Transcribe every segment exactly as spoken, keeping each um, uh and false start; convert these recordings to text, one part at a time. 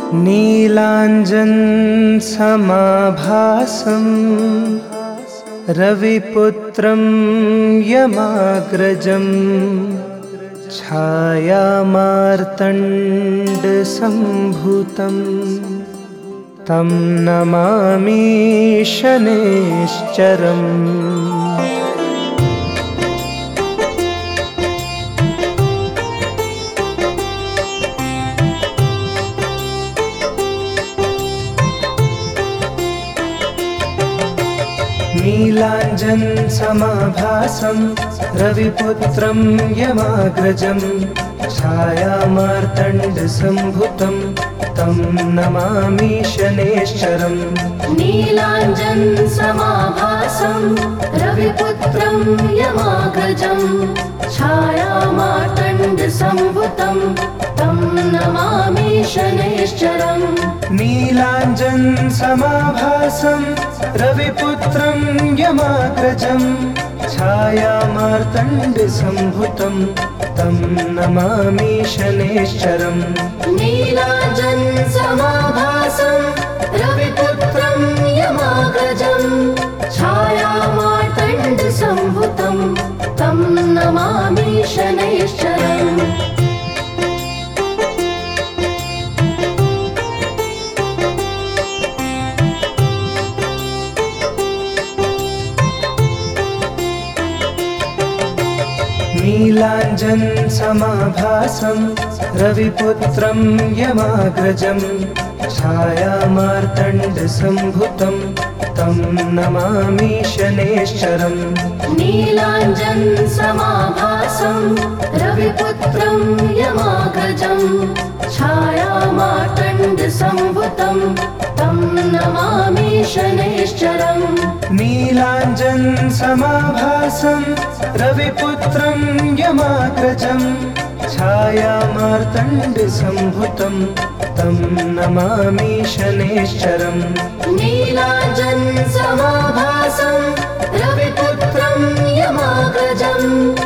नीलाञ्जनसमाभासं रविपुत्रं यमाग्रजं छायामार्तण्डसम्भूतं तं नमामि शनैश्चरम्। नीलाञ्जनसमाभासं रविपुत्रं यमाग्रजं छायामार्तण्डसम्भूतं तं नमामि शनैश्चरम्। नीलाञ्जनसमाभासं रविपुत्रं यमाग्रजं छायामार्तण्डसम्भूतं तं नमामि शनैश्चरम्। नीलाञ्जनसमाभासं रविपुत्रं यमाग्रजं छायामार्तण्डसम्भूतं तं नमामि शनैश्चरम्। नीलाञ्जनसमाभासं रविपुत्रं यमाग्रजं छायामार्तण्डसम्भूतं तं नमामि शनैश्चरम्। नीलाञ्जनसमाभासं रविपुत्रं यमाग्रजं छायामार्तण्डसम्भूतं तं नमामि शनैश्चरम्। नीलाञ्जनसमाभासं रविपुत्रं यमाग्रजं छायामार्तण्डसम्भूतं तं नमामि शनैश्चरम्। नीलाञ्जनसमाभासं रविपुत्रं यमाग्रजं छायामार्तण्डसम्भूतं तं नमामि शनैश्चरम्। नीलाञ्जनसमाभासं रविपुत्रं यमाग्रजं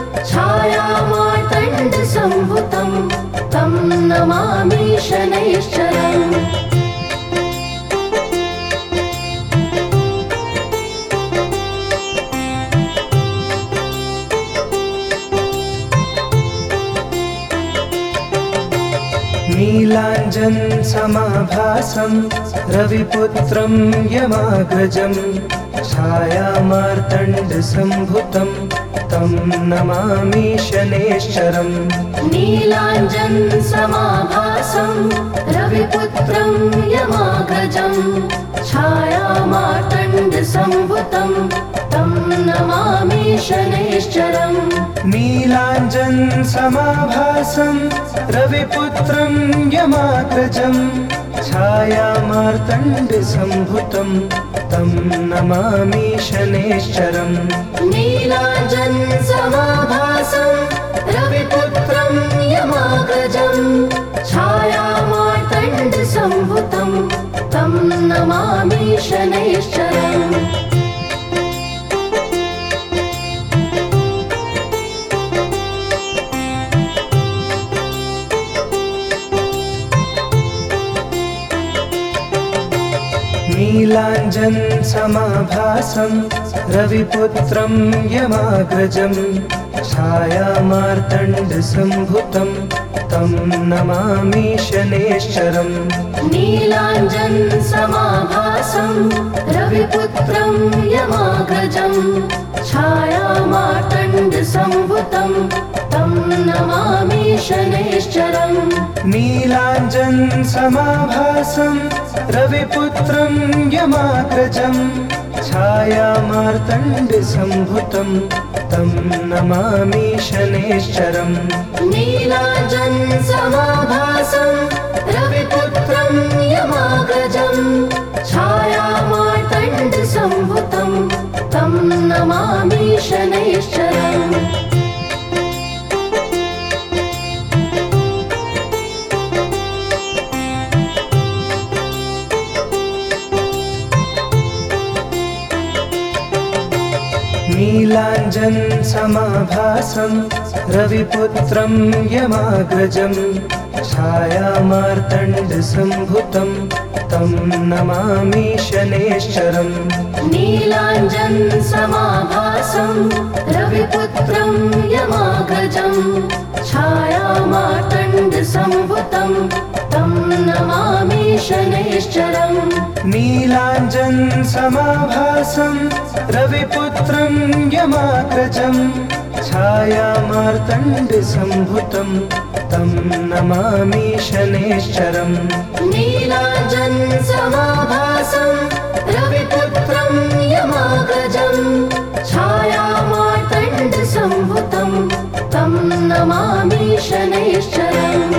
छायामार्तण्डसम्भूतं तं नमामि शनैश्चरम्। नीलाञ्जनसमाभासं रविपुत्रं यमाग्रजं छायामार्तण्डसम्भूतं तं नमामि शनैश्चरम्। नीलाञ्जनसमाभासं रविपुत्रं यमाग्रजं छायामार्तण्डसम्भूतं तं नमामि शनैश्चरम्। नीलाञ्जनसमाभासं रविपुत्रं यमाग्रजं छायामार्तण्डसम्भूतं तं नमामि शनैश्चरम्। नीलाञ्जनसमाभासं रविपुत्रं यमाग्रजं छायामार्तण्डसम्भूतं तं नमामि शनैश्चरम्। नीलाञ्जनसमाभासं रविपुत्रं यमाग्रजं छायामार्तण्डसम्भूतं तं नमामि शनैश्चरम्। नीलाञ्जनसमाभासं रविपुत्रं यमाग्रजं छायामार्तण्डसम्भूतं तं नमामि शनैश्चरम्। नीलाञ्जनसमाभासं रविपुत्रं यमाग्रजं छायामार्तण्डसम्भूतं तं नमामि शनैश्चरम्। नीलाञ्जनसमाभासं रविपुत्रं यमाग्रजं छायामार्तण्डसम्भूतं तं नमामि शनैश्चरम्। नीलाञ्जनसमाभासं रविपुत्रं यमाग्रजं छायामार्तण्डसम्भुतं तं नमामि शनैश्चरम् नीलाञ्जनसमाभासं रविपुत्रं यमाग्रजं छायामार्तण्डसम्भुतं तं नमामि शनैश्चरम् नीलाञ्जनसमाभासं रविपुत्रं यमाग्रजं छायामार्तण्डसम्भुतं तं नमामि शनैश्चरम् नीलाञ्जनसमाभासं रविपुत्रं यमाग्रजं छायामार्तण्डसम्भुतं तं नमामि शनैश्चरम्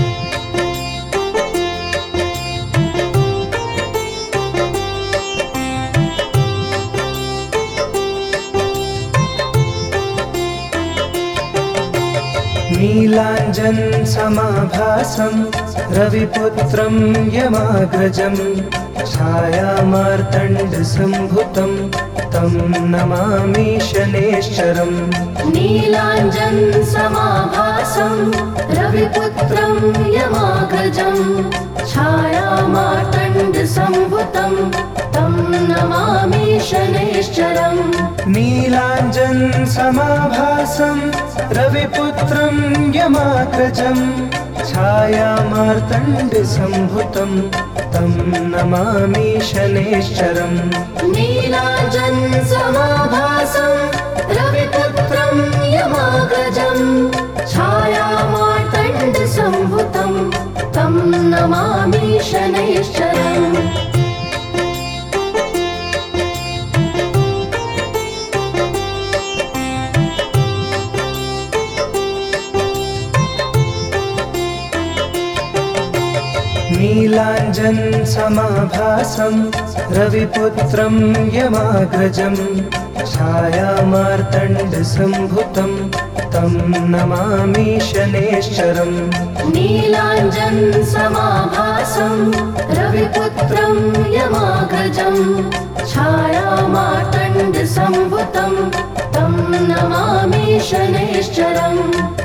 नीलाञ्जनसमाभासं रविपुत्रं यमाग्रजं छायामार्तण्डसम्भुतं तं नमामि शनैश्चरम् नीलाञ्जनसमाभासं रविपुत्रं यमाग्रजं छायामार्तण्डसम्भुतं तं नमामि शनैश्चरम् नीलाञ्जनसमाभासं रविपुत्रं यमाग्रजं छायामार्तण्डसम्भुतं तं नमामि शनैश्चरम् नीलाञ्जनसमाभासं रविपुत्रं यमाग्रजं छायामार्तण्डसम्भुतं तं नमामि शनैश्चरम् नीलाञ्जनसमाभासं रविपुत्रं यमाग्रजं छायामार्तण्डसम्भुतं तं नमामि शनैश्चरम् नीलाञ्जनसमाभासं रविपुत्रं यमाग्रजं छायामार्तण्डसम्भुतं तं नमामि शनैश्चरम्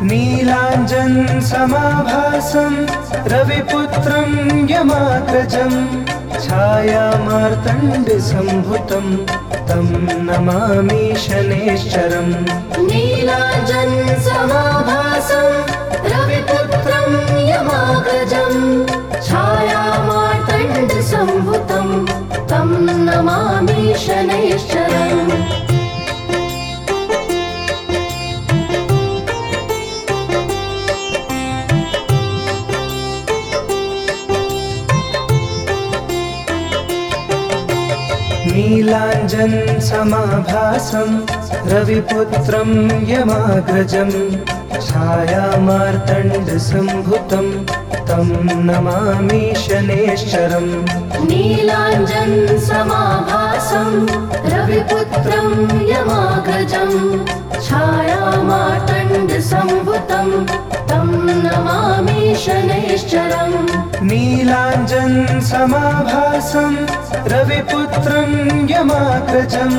नीलाञ्जनसमाभासं रविपुत्रं यमाग्रजं छायामार्तण्डसम्भुतं तं नमामि शनैश्चरम् नीलाञ्जनसमाभासं रविपुत्रं यमाग्रजं छायामार्तण्डसम्भुतं तं नमामि शनैश्चरम् नीलाञ्जनसमाभासं रविपुत्रं यमाग्रजं छायामार्तण्डसम्भुतं तं नमामि शनैश्चरम् नीलाञ्जनसमाभासं रविपुत्रं यमाग्रजं छायामार्तण्डसम्भुतं तं नमामि शनैश्चरम् नीलाञ्जनसमाभासं रविपुत्रं यमाग्रजं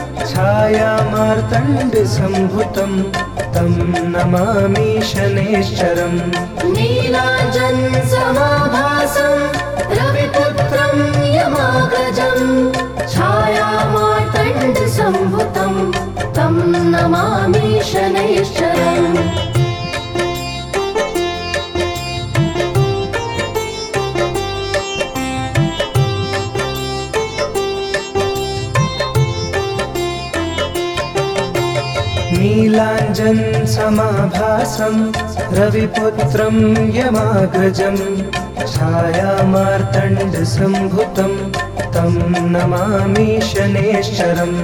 छायामार्तण्डसम्भुतं तं नमामि शनैश्चरम् नीलाञ्जनसमाभासं रविपुत्रं यमाग्रजं छायामार्तण्डसम्भुतं तं नमामि शनैश्चरम् नीलाञ्जनसमाभासं रविपुत्रं यमाग्रजं छायामार्तण्डसम्भुतं तं नमामि शनैश्चरम्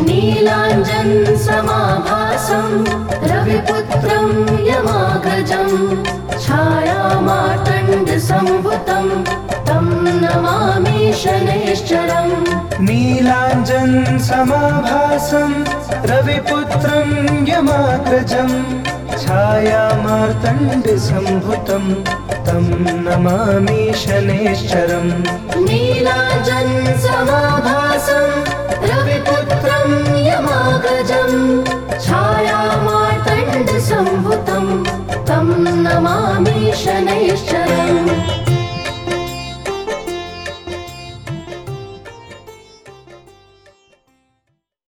नीलाञ्जनसमाभासं रविपुत्रं यमाग्रजं छायामार्तण्डसम्भुतं तं नमामि शनैश्चरम् नीलाञ्जनसमाभासं रविपुत्रं यमाग्रजं छायामार्तण्डसम्भुतं तं नमामि शनैश्चरम् नीलाञ्जनसमाभासं रविपुत्रं यमाग्रजं छायामार्तण्डसम्भुतं सम्भुतं तं नमामि शनैश्चरम्